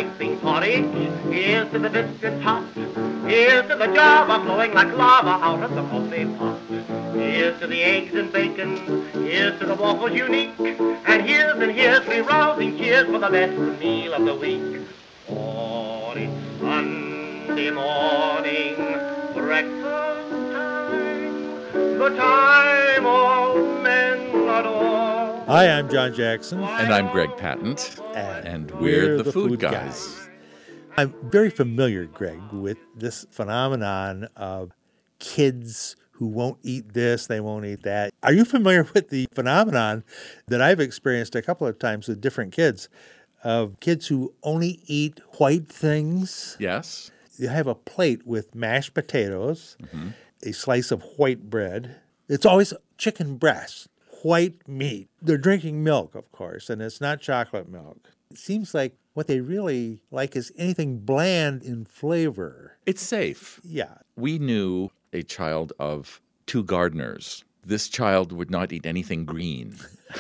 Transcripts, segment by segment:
piping porridge. Here's to the biscuits hot. Here's to the java flowing like lava out of the coffee pot. Here's to the eggs and bacon. Here's to the waffles unique. And here's three rousing cheers for the best meal of the week. Oh, it's Sunday morning, breakfast time, the time all men adore. Hi, I'm John Jackson. And I'm Greg Patent. And we're the Food Guys. I'm very familiar, Greg, with this phenomenon of kids who won't eat this, they won't eat that. Are you familiar with the phenomenon that I've experienced a couple of times with different kids, of kids who only eat white things? Yes. You have a plate with mashed potatoes, a slice of white bread. It's always chicken breast, white meat. They're drinking milk, of course, and it's not chocolate milk. It seems like what they really like is anything bland in flavor. It's safe. Yeah. We knew a child of two gardeners. This child would not eat anything green.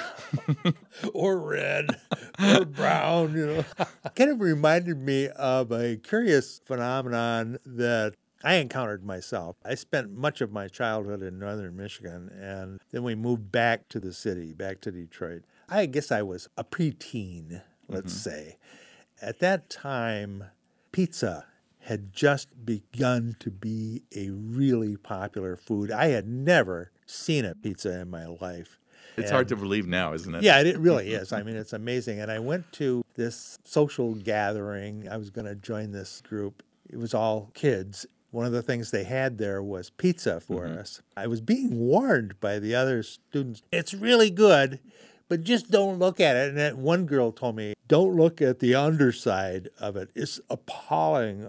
Or red, or brown, you know. Kind of reminded me of a curious phenomenon that I encountered myself. I spent much of my childhood in northern Michigan, and then we moved back to the city, back to Detroit. I guess I was a preteen, let's say. At that time, pizza had just begun to be a really popular food. I had never seen a pizza in my life. It's hard to believe now, isn't it? Yeah, it really is. I mean, it's amazing. And I went to this social gathering. I was going to join this group. It was all kids. One of the things they had there was pizza for us. I was being warned by the other students, it's really good, but just don't look at it. And that one girl told me, don't look at the underside of it. It's appalling.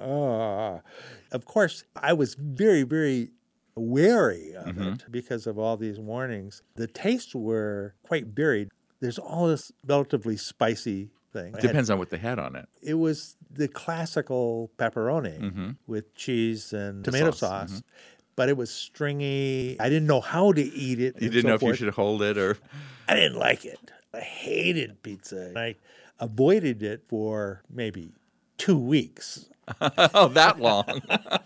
Of course, I was very, very wary of it because of all these warnings. The tastes were quite varied. There's all this relatively spicy thing. Depends on what they had on it. It was the classical pepperoni with cheese and tomato sauce. But it was stringy. I didn't know how to eat it. You didn't know if you should hold it or... I didn't like it. I hated pizza. I avoided it for maybe 2 weeks. Oh, that long.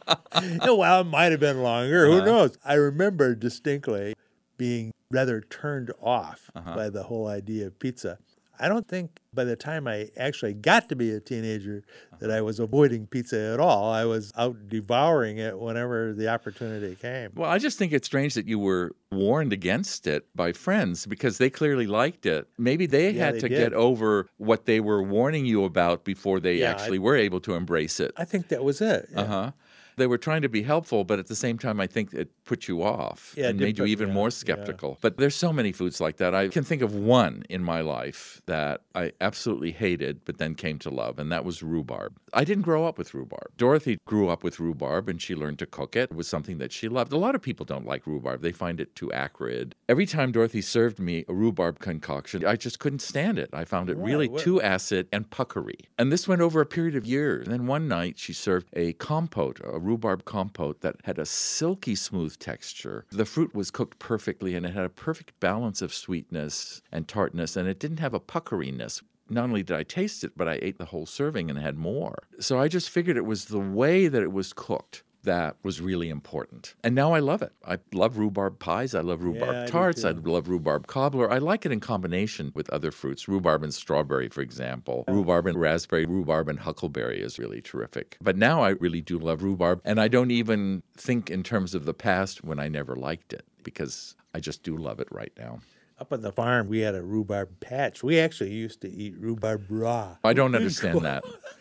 Well, it might have been longer. Who knows? I remember distinctly being rather turned off by the whole idea of pizza. I don't think by the time I actually got to be a teenager that I was avoiding pizza at all. I was out devouring it whenever the opportunity came. Well, I just think it's strange that you were warned against it by friends because they clearly liked it. Maybe they had to get over what they were warning you about before they actually were able to embrace it. I think that was it. Yeah. They were trying to be helpful, but at the same time, I think it put you off and made you even more skeptical. Yeah. But there's so many foods like that. I can think of one in my life that I absolutely hated, but then came to love, and that was rhubarb. I didn't grow up with rhubarb. Dorothy grew up with rhubarb, and she learned to cook it. It was something that she loved. A lot of people don't like rhubarb. They find it too acrid. Every time Dorothy served me a rhubarb concoction, I just couldn't stand it. I found it really too acid and puckery. And this went over a period of years. And then one night, she served a compote, a rhubarb compote that had a silky smooth texture. The fruit was cooked perfectly and it had a perfect balance of sweetness and tartness, and it didn't have a puckeriness. Not only did I taste it, but I ate the whole serving and had more. So I just figured it was the way that it was cooked that was really important. And now I love it. I love rhubarb pies. I love rhubarb tarts. I love rhubarb cobbler. I like it in combination with other fruits. Rhubarb and strawberry, for example. Rhubarb and raspberry, rhubarb and huckleberry is really terrific. But now I really do love rhubarb. And I don't even think in terms of the past when I never liked it, because I just do love it right now. Up at the farm, we had a rhubarb patch. We actually used to eat rhubarb raw. I don't understand that.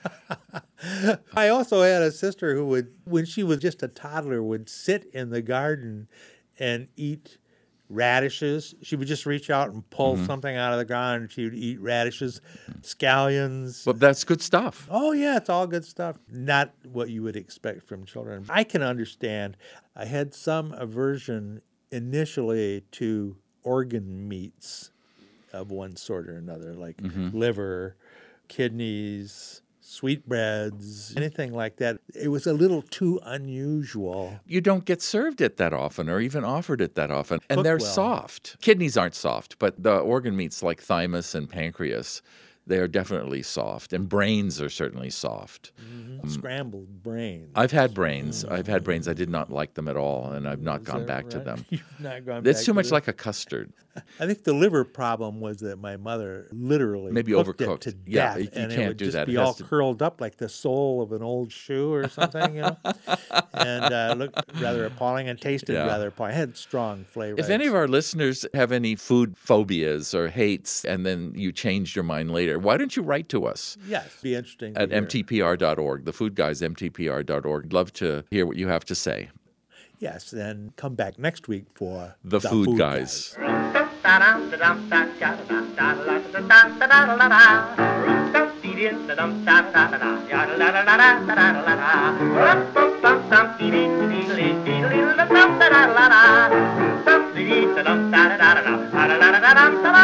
I also had a sister who would, when she was just a toddler, would sit in the garden and eat radishes. She would just reach out and pull something out of the ground, and she would eat radishes, scallions. Well, that's good stuff. Oh, yeah, it's all good stuff. Not what you would expect from children. I can understand. I had some aversion initially to organ meats of one sort or another, like liver, kidneys, sweetbreads, anything like that. It was a little too unusual. You don't get served it that often or even offered it that often. And they're soft. Kidneys aren't soft, but the organ meats like thymus and pancreas, they are definitely soft, and brains are certainly soft. Scrambled brains. I've had brains. I've had brains. I did not like them at all, and I've not gone back to them. You've not gone It's back too to much them? like a custard. I think the liver problem was that my mother literally Maybe cooked overcooked. it to Yeah, death, you and it can't would do just that. be It has all to- curled up like the sole of an old shoe or something, and looked rather appalling and tasted Yeah. rather appalling. It had strong flavor. If any of our listeners have any food phobias or hates, and then you changed your mind later, why don't you write to us yes, be interesting to at hear. mtpr.org, the food guys, mtpr.org. Love to hear what you have to say. Yes, and come back next week for The Food Guys. Guys.